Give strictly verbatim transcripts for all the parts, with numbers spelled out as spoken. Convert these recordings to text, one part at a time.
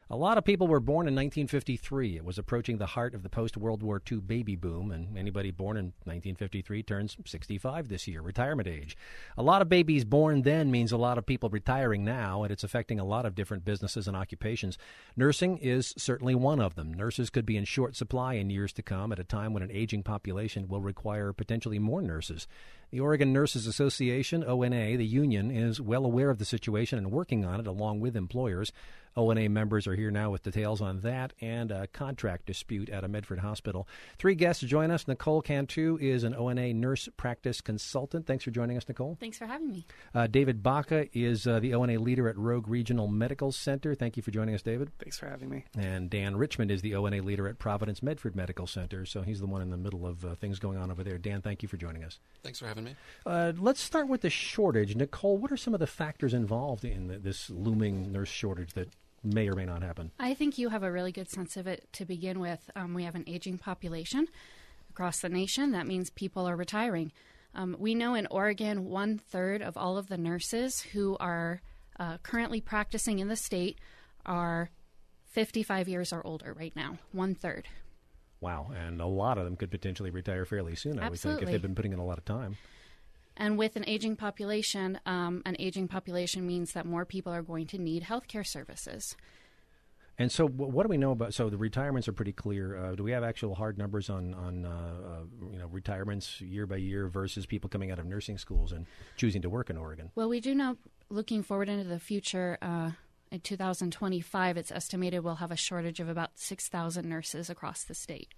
A lot of people were born in nineteen fifty-three. It was approaching the heart of the post-World War Two baby boom, and anybody born in nineteen fifty-three turns sixty-five this year, retirement age. A lot of babies born then means a lot of people retiring now, and it's affecting a lot of different businesses and occupations. Nursing is certainly one of them. Nurses could be in short supply in years to come at a time when an aging population will require potentially more nurses. The Oregon Nurses Association, O N A, the union, is well aware of the situation and working on it along with employers. O N A members are here now with details on that and a contract dispute at a Medford hospital. Three guests join us. Nicole Cantu is an O N A nurse practice consultant. Thanks for joining us, Nicole. Thanks for having me. Uh, David Baca is uh, the O N A leader at Rogue Regional Medical Center. Thank you for joining us, David. Thanks for having me. And Dan Richmond is the O N A leader at Providence Medford Medical Center, so he's the one in the middle of uh, things going on over there. Dan, thank you for joining us. Thanks for having me. Uh, let's start with the shortage. Nicole, what are some of the factors involved in the, this looming nurse shortage that may or may not happen? I think you have a really good sense of it to begin with. Um, we have an aging population across the nation. That means people are retiring. Um, we know in Oregon, one third of all of the nurses who are uh, currently practicing in the state are fifty-five years or older right now. One third. Wow. And a lot of them could potentially retire fairly soon, I Absolutely. would think, if they've been putting in a lot of time. And with an aging population, um, an aging population means that more people are going to need health care services. And so what do we know about, so the retirements are pretty clear. Uh, do we have actual hard numbers on, on uh, uh, you know, retirements year by year versus people coming out of nursing schools and choosing to work in Oregon? Well, we do know, looking forward into the future, uh, in two thousand twenty-five, it's estimated we'll have a shortage of about six thousand nurses across the state.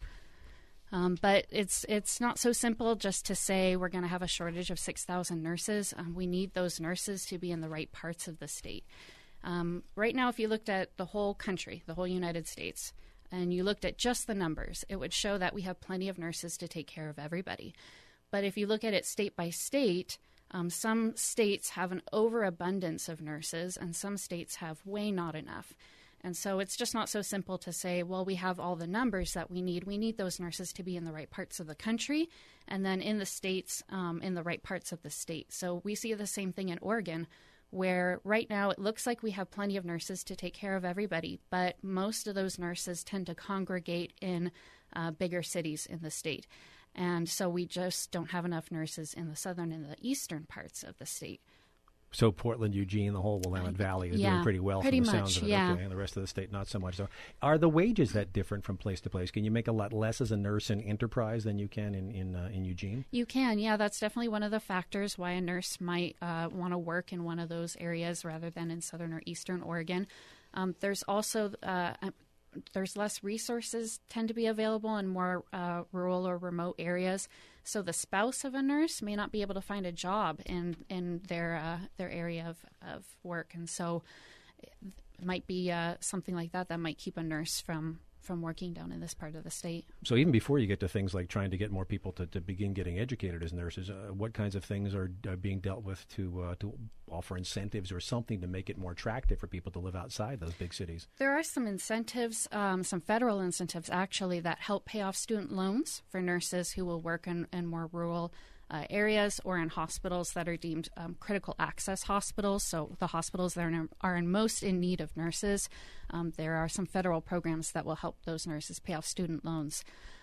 Um, but it's it's not so simple just to say we're going to have a shortage of six thousand nurses. Um, we need those nurses to be in the right parts of the state. Um, right now, if you looked at the whole country, the whole United States, and you looked at just the numbers, it would show that we have plenty of nurses to take care of everybody. But if you look at it state by state, um, some states have an overabundance of nurses, and some states have way not enough. And so it's just not so simple to say, well, we have all the numbers that we need. We need those nurses to be in the right parts of the country and then in the states, um, in the right parts of the state. So we see the same thing in Oregon, where right now it looks like we have plenty of nurses to take care of everybody, but most of those nurses tend to congregate in uh, bigger cities in the state. And so we just don't have enough nurses in the southern and the eastern parts of the state. So Portland, Eugene, the whole Willamette Valley is yeah, doing pretty well pretty from the much, sounds of it. yeah. Okay, and the rest of the state, not so much. So, are the wages that different from place to place? Can you make a lot less as a nurse in Enterprise than you can in in, uh, in Eugene? You can, yeah. That's definitely one of the factors why a nurse might uh, want to work in one of those areas rather than in southern or eastern Oregon. Um, there's also uh, there's less resources tend to be available in more uh, rural or remote areas. So the spouse of a nurse may not be able to find a job in in their uh, their area of, of work, and so it might be uh, something like that that might keep a nurse from from working down in this part of the state. So even before you get to things like trying to get more people to, to begin getting educated as nurses, uh, what kinds of things are, are being dealt with to uh, to offer incentives or something to make it more attractive for people to live outside those big cities? There are some incentives, um, some federal incentives actually, that help pay off student loans for nurses who will work in, in more rural Uh, areas or in hospitals that are deemed um, critical access hospitals, so the hospitals that are in, are in most in need of nurses. Um, there are some federal programs that will help those nurses pay off student loans.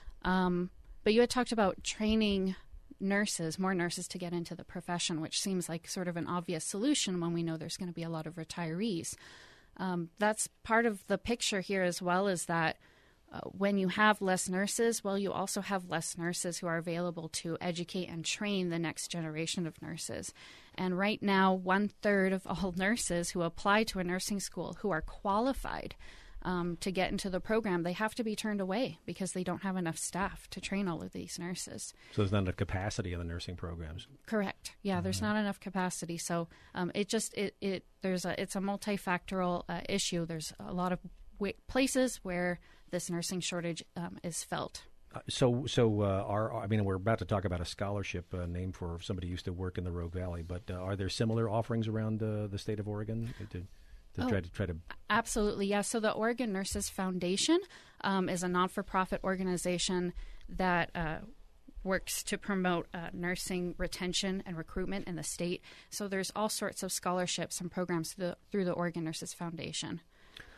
Um, but you had talked about training nurses, more nurses to get into the profession, which seems like sort of an obvious solution when we know there's going to be a lot of retirees. Um, that's part of the picture here as well, is that Uh, when you have less nurses, well, you also have less nurses who are available to educate and train the next generation of nurses. And right now, one third of all nurses who apply to a nursing school who are qualified um, to get into the program, they have to be turned away because they don't have enough staff to train all of these nurses. So there's not enough capacity in the nursing programs. Correct. Yeah, there's not enough capacity. So um, it just it, it there's a it's a multifactorial uh, issue. There's a lot of w- places where this nursing shortage um, is felt. Uh, so, so uh, are I mean, we're about to talk about a scholarship uh, named for somebody who used to work in the Rogue Valley, but uh, are there similar offerings around uh, the state of Oregon to, to oh, try to try to? Absolutely, yeah. So the Oregon Nurses Foundation um, is a non-for-profit organization that uh, works to promote uh, nursing retention and recruitment in the state. So there's all sorts of scholarships and programs through the, through the Oregon Nurses Foundation.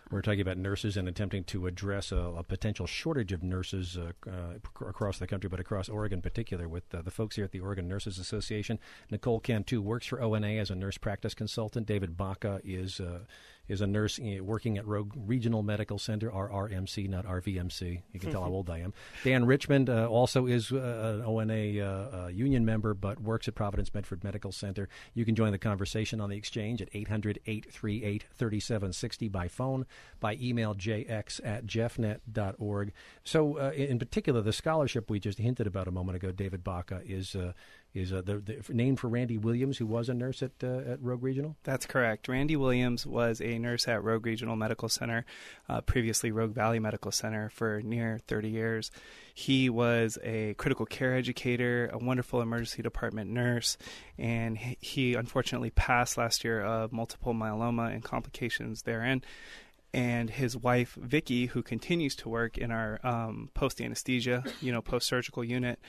We're talking about nurses and attempting to address a, a potential shortage of nurses uh, uh, across the country, but across Oregon in particular, with uh, the folks here at the Oregon Nurses Association. Nicole Cantu works for O N A as a nurse practice consultant. David Baca is uh, is a nurse working at Rogue Regional Medical Center, R R M C, not R V M C. You can tell how old I am. Dan Richmond uh, also is uh, an O N A uh, uh, union member, but works at Providence Medford Medical Center. You can join the conversation on the exchange at eight hundred, eight three eight, three seven six zero by phone, by email, j x at jeffnet dot org. So, uh, in particular, the scholarship we just hinted about a moment ago, David Baca, is uh, is uh, the, the named for Randy Williams, who was a nurse at uh, at Rogue Regional? That's correct. Randy Williams was a nurse at Rogue Regional Medical Center, uh, previously Rogue Valley Medical Center, for near thirty years. He was a critical care educator, a wonderful emergency department nurse, and he unfortunately passed last year of multiple myeloma and complications therein. And his wife, Vicky, who continues to work in our um, post-anesthesia, you know, post-surgical unit,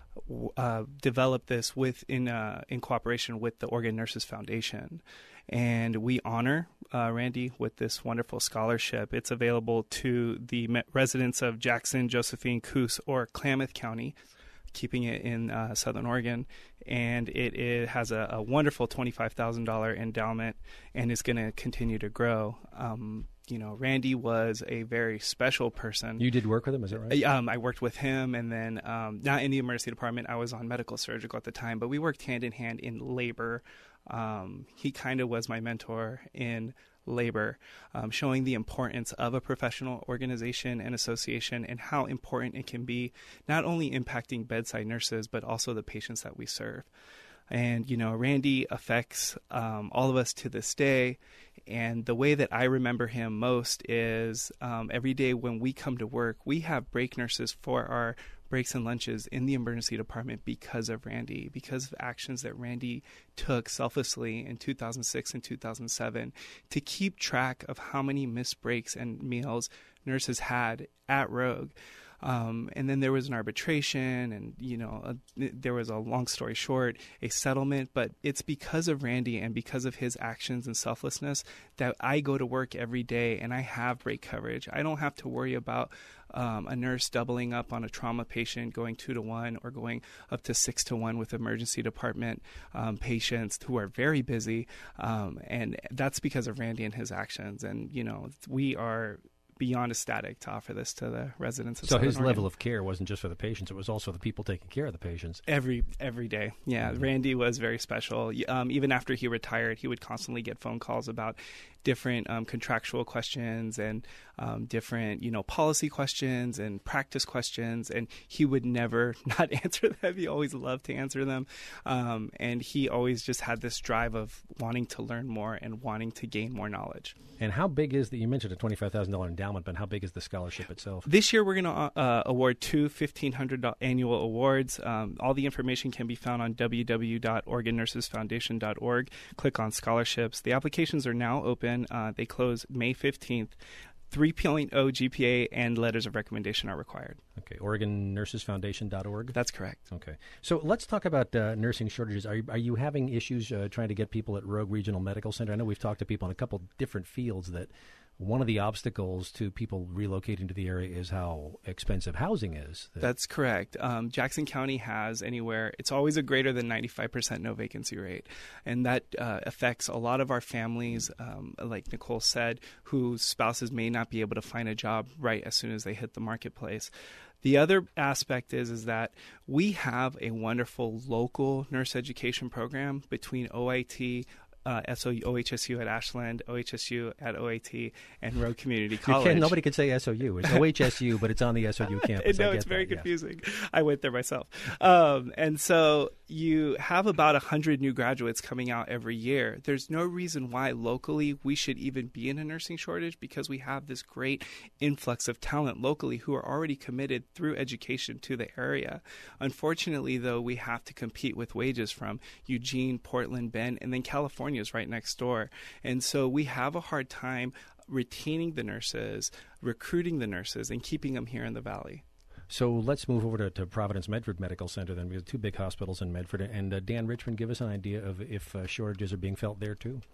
Uh, developed this with in uh, in cooperation with the Oregon Nurses Foundation, and we honor uh, Randy with this wonderful scholarship. It's available to the residents of Jackson, Josephine, Coos, or Klamath County, keeping it in uh, Southern Oregon, and it, it has a, a wonderful twenty-five thousand dollars endowment and is going to continue to grow. Um, You know, Randy was a very special person. You did work with him, is that right? Um, I worked with him, and then um, not in the emergency department. I was on medical surgical at the time, but we worked hand in hand in labor. Um, he kind of was my mentor in labor, um, showing the importance of a professional organization and association and how important it can be, not only impacting bedside nurses, but also the patients that we serve. And, you know, Randy affects um, all of us to this day. And the way that I remember him most is um, every day when we come to work, we have break nurses for our breaks and lunches in the emergency department because of Randy, because of actions that Randy took selflessly in two thousand six and two thousand seven to keep track of how many missed breaks and meals nurses had at Rogue. Um, and then there was an arbitration and, you know, a, there was a long story short, a settlement. But it's because of Randy and because of his actions and selflessness that I go to work every day and I have break coverage. I don't have to worry about um, a nurse doubling up on a trauma patient, going two to one or going up to six to one with emergency department um, patients who are very busy. Um, and that's because of Randy and his actions. And, you know, we are beyond ecstatic to offer this to the residents of So Southern his Oregon. level of care wasn't just for the patients, it was also the people taking care of the patients. Every every day. Yeah, mm-hmm. Randy was very special. Um, even after he retired, he would constantly get phone calls about different um, contractual questions and um, different, you know, policy questions and practice questions, and he would never not answer them. He always loved to answer them, um, and he always just had this drive of wanting to learn more and wanting to gain more knowledge. And how big is the, you mentioned a twenty-five thousand dollars endowment, but how big is the scholarship itself? This year we're going to uh, award two fifteen hundred dollars annual awards. Um, all the information can be found on w w w dot oregon nurses foundation dot org. Click on scholarships. The applications are now open. Uh, they close May fifteenth. three point oh G P A and letters of recommendation are required. Okay, oregon nurses foundation dot org? That's correct. Okay. So let's talk about uh, nursing shortages. Are you, are you having issues uh, trying to get people at Rogue Regional Medical Center? I know we've talked to people in a couple different fields that one of the obstacles to people relocating to the area is how expensive housing is. That's correct. Um, Jackson County has anywhere, it's always a greater than ninety-five percent no vacancy rate. And that uh, affects a lot of our families, um, like Nicole said, whose spouses may not be able to find a job right as soon as they hit the marketplace. The other aspect is, is that we have a wonderful local nurse education program between O I T, Uh, S O U, O H S U at Ashland, O H S U at O A T, and Rogue Community College. Can, nobody can say S O U. It's O H S U, but it's on the S O U campus. No, it's very that, confusing. Yes. I went there myself. Um, and so you have about one hundred new graduates coming out every year. There's no reason why locally we should even be in a nursing shortage, because we have this great influx of talent locally who are already committed through education to the area. Unfortunately, though, we have to compete with wages from Eugene, Portland, Bend, and then California is right next door. And so we have a hard time retaining the nurses, recruiting the nurses, and keeping them here in the Valley. So let's move over to, to Providence Medford Medical Center then. We have two big hospitals in Medford. And uh, Dan Richmond, give us an idea of if uh, shortages are being felt there too.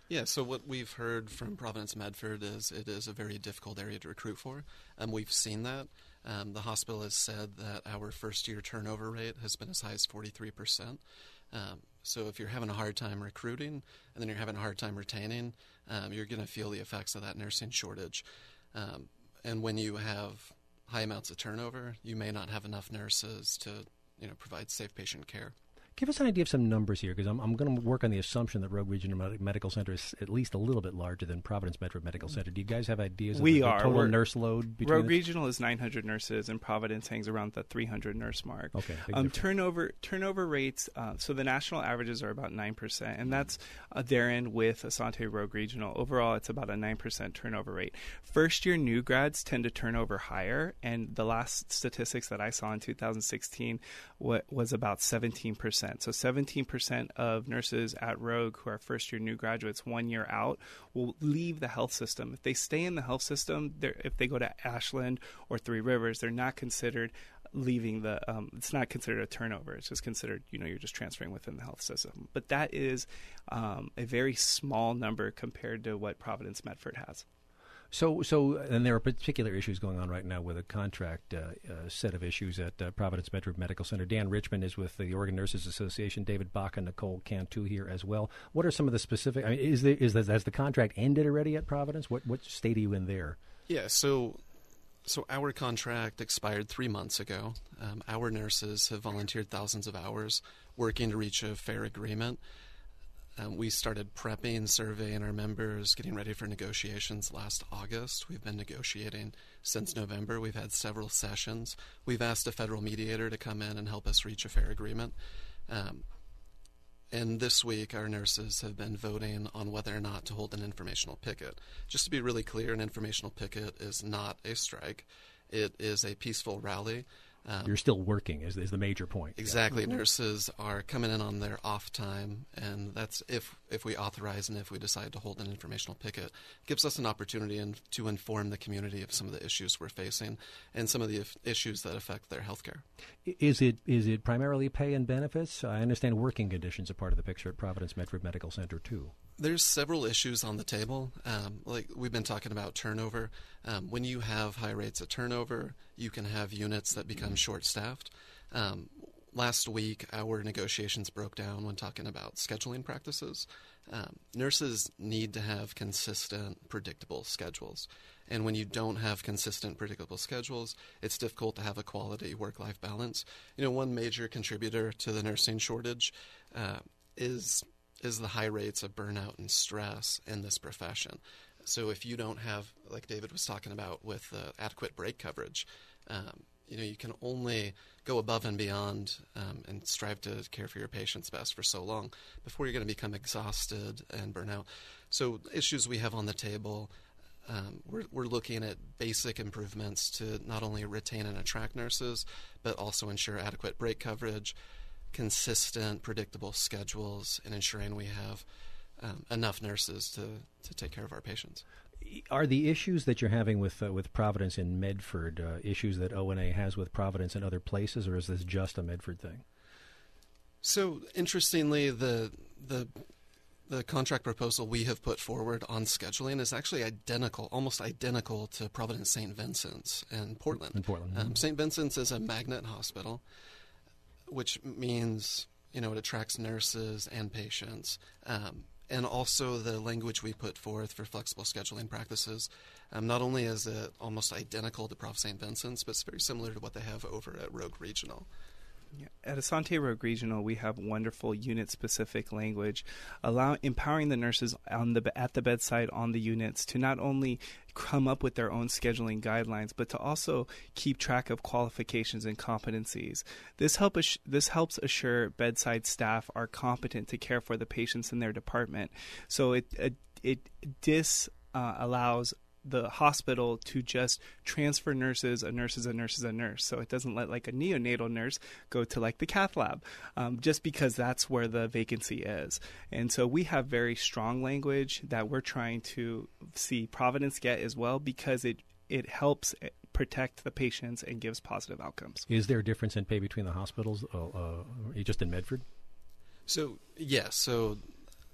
Yeah, so what we've heard from Providence Medford is it is a very difficult area to recruit for. Um, we've seen that. Um, the hospital has said that our first-year turnover rate has been as high as forty-three percent. Um, so if you're having a hard time recruiting and then you're having a hard time retaining, um, you're going to feel the effects of that nursing shortage. Um, and when you have high amounts of turnover, you may not have enough nurses to, you know, provide safe patient care. Give us an idea of some numbers here, because I'm, I'm going to work on the assumption that Rogue Regional Med- Medical Center is at least a little bit larger than Providence Medford Medical Center. Do you guys have ideas of we the, the are. total We're, nurse load? Between Rogue the... Regional is nine hundred nurses, and Providence hangs around the three hundred nurse mark. Okay. Um, turnover turnover rates, uh, so the national averages are about nine percent, and that's uh, therein with Asante Rogue Regional. Overall, it's about a nine percent turnover rate. First-year new grads tend to turn over higher, and the last statistics that I saw in two thousand sixteen w- was about seventeen percent. So seventeen percent of nurses at Rogue who are first-year new graduates one year out will leave the health system. If they stay in the health system, if they go to Ashland or Three Rivers, they're not considered leaving the, um, it's not considered a turnover. It's just considered, you know, you're just transferring within the health system. But that is um, a very small number compared to what Providence Medford has. So, so, and there are particular issues going on right now with a contract uh, uh, set of issues at uh, Providence Medford Medical Center. Dan Richmond is with the Oregon Nurses Association. David Bach and Nicole Cantu here as well. What are some of the specific? I mean, is the is the, has the contract ended already at Providence? What what state are you in there? Yeah, so so our contract expired three months ago. Um, our nurses have volunteered thousands of hours working to reach a fair agreement. Um, we started prepping, surveying our members, getting ready for negotiations last August. We've been negotiating since November. We've had several sessions. We've asked a federal mediator to come in and help us reach a fair agreement. Um, and this week, our nurses have been voting on whether or not to hold an informational picket. Just to be really clear, an informational picket is not a strike. It is a peaceful rally. Um, You're still working is, is the major point. Exactly. Yeah. Nurses are coming in on their off time, and that's if if we authorize and if we decide to hold an informational picket. It gives us an opportunity in, to inform the community of some of the issues we're facing and some of the if, issues that affect their health care. Is it is it primarily pay and benefits? I understand working conditions are part of the picture at Providence Medford Medical Center, too. There's several issues on the table. Um, like we've been talking about turnover. Um, when you have high rates of turnover, you can have units that become short-staffed. Um, last week, our negotiations broke down when talking about scheduling practices. Um, nurses need to have consistent, predictable schedules. And when you don't have consistent, predictable schedules, it's difficult to have a quality work-life balance. You know, one major contributor to the nursing shortage uh, is is the high rates of burnout and stress in this profession. So if you don't have, like David was talking about, with uh, adequate break coverage, um, you know, you can only go above and beyond um, and strive to care for your patients best for so long before you're going to become exhausted and burn out. So issues we have on the table, um, we're, we're looking at basic improvements to not only retain and attract nurses, but also ensure adequate break coverage, consistent, predictable schedules, and ensuring we have um, enough nurses to, to take care of our patients. Are the issues that you're having with uh, with Providence and Medford uh, issues that O N A has with Providence and other places, or is this just a Medford thing? So, interestingly, the the the contract proposal we have put forward on scheduling is actually identical, almost identical to Providence Saint Vincent's in Portland. In Portland. Um, Saint Vincent's is a magnet hospital, which means, you know, it attracts nurses and patients. Um, and also the language we put forth for flexible scheduling practices, um, not only is it almost identical to Prof Saint Vincent's, but it's very similar to what they have over at Rogue Regional. Yeah. At Asante Rogue Regional, we have wonderful unit-specific language, allow empowering the nurses on the at the bedside on the units to not only come up with their own scheduling guidelines, but to also keep track of qualifications and competencies. This help us, this helps assure bedside staff are competent to care for the patients in their department. So it it, it dis uh, allows the hospital to just transfer nurses, a nurse is a nurse is a nurse. So it doesn't let like a neonatal nurse go to like the cath lab, um, just because that's where the vacancy is. And so we have very strong language that we're trying to see Providence get as well, because it, it helps protect the patients and gives positive outcomes. Is there a difference in pay between the hospitals, uh, uh, just in Medford? So, yes. Yeah, so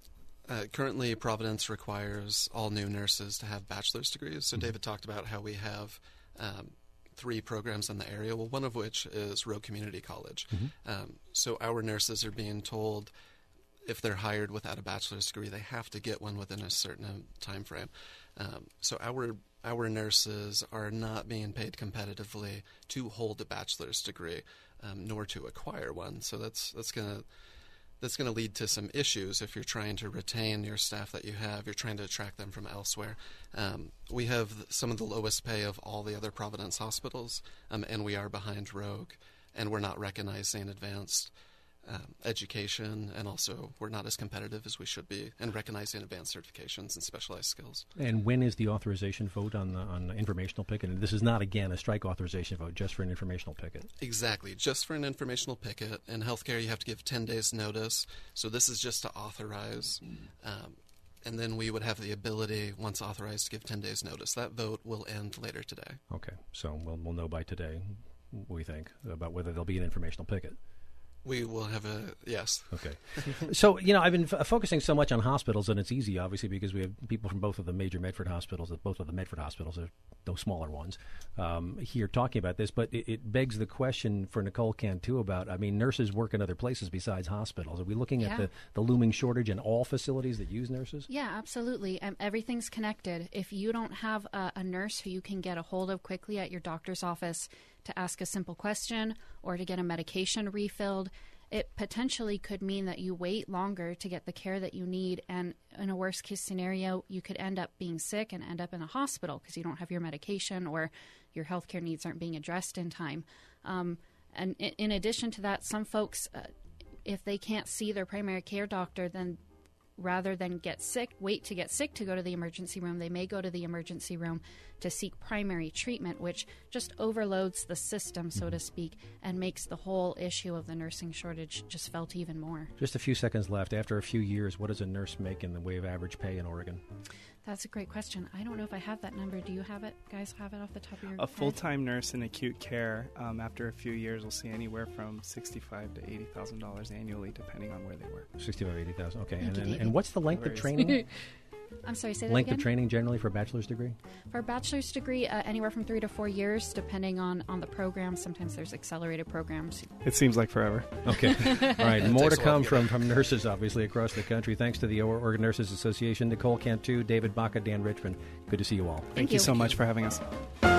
Uh, currently, Providence requires all new nurses to have bachelor's degrees. So mm-hmm. David talked about how we have um, three programs in the area, well, one of which is Rogue Community College. Mm-hmm. Um, so our nurses are being told if they're hired without a bachelor's degree, they have to get one within a certain time frame. Um, so our our nurses are not being paid competitively to hold a bachelor's degree, um, nor to acquire one. So that's that's going to that's going to lead to some issues if you're trying to retain your staff that you have. You're trying to attract them from elsewhere. Um, we have some of the lowest pay of all the other Providence hospitals, um, and we are behind Rogue, and we're not recognizing advanced Um, education, and also we're not as competitive as we should be in recognizing advanced certifications and specialized skills. And when is the authorization vote on the, on the informational picket? And this is not, again, a strike authorization vote, just for an informational picket. Exactly, just for an informational picket. In healthcare, you have to give ten days notice, so this is just to authorize. Um, and then we would have the ability, once authorized, to give ten days notice. That vote will end later today. Okay, so we'll, we'll know by today, we think, about whether there'll be an informational picket. We will have a, yes. Okay. So, you know, I've been f- focusing so much on hospitals, and it's easy, obviously, because we have people from both of the major Medford hospitals, both of the Medford hospitals, are no smaller ones, um, here talking about this. But it, it begs the question for Nicole Cantu about, I mean, nurses work in other places besides hospitals. Are we looking yeah. at the, the looming shortage in all facilities that use nurses? Yeah, absolutely. Um, everything's connected. If you don't have a, a nurse who you can get a hold of quickly at your doctor's office to ask a simple question or to get a medication refilled, it potentially could mean that you wait longer to get the care that you need. And in a worst case scenario, you could end up being sick and end up in a hospital because you don't have your medication or your healthcare needs aren't being addressed in time. Um, and in, in addition to that, some folks, uh, if they can't see their primary care doctor, then rather than get sick, wait to get sick to go to the emergency room, they may go to the emergency room to seek primary treatment, which just overloads the system, so to speak, and makes the whole issue of the nursing shortage just felt even more. Just a few seconds left. After a few years, what does a nurse make in the way of average pay in Oregon? That's a great question. I don't know if I have that number. Do you have it? Guys have it off the top of your A head? full-time nurse in acute care, um, after a few years, will see anywhere from sixty-five thousand to eighty thousand dollars annually, depending on where they work. sixty-five, eighty thousand. Okay. Thank And, you, and, and what's the length of training? I'm sorry, say that Length again? of training generally for a bachelor's degree? For a bachelor's degree, uh, anywhere from three to four years, depending on, on the program. Sometimes there's accelerated programs. It seems like forever. Okay. All right. More to takes a while come to get from, from nurses, obviously, across the country. Thanks to the Oregon Nurses Association, Nicole Cantu, David Baca, Dan Richmond. Good to see you all. Thank, Thank you you so much for having us.